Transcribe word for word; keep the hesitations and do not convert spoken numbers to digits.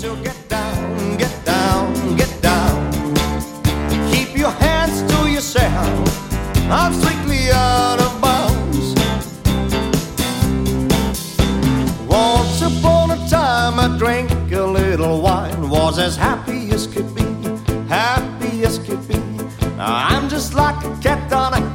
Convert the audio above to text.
So get down, get down, get down. Keep your hands to yourself. I'm strictly out of bounds. Once upon a time I drank a little wine, was as happy as could be, happy as could be. I'm just like a cat on a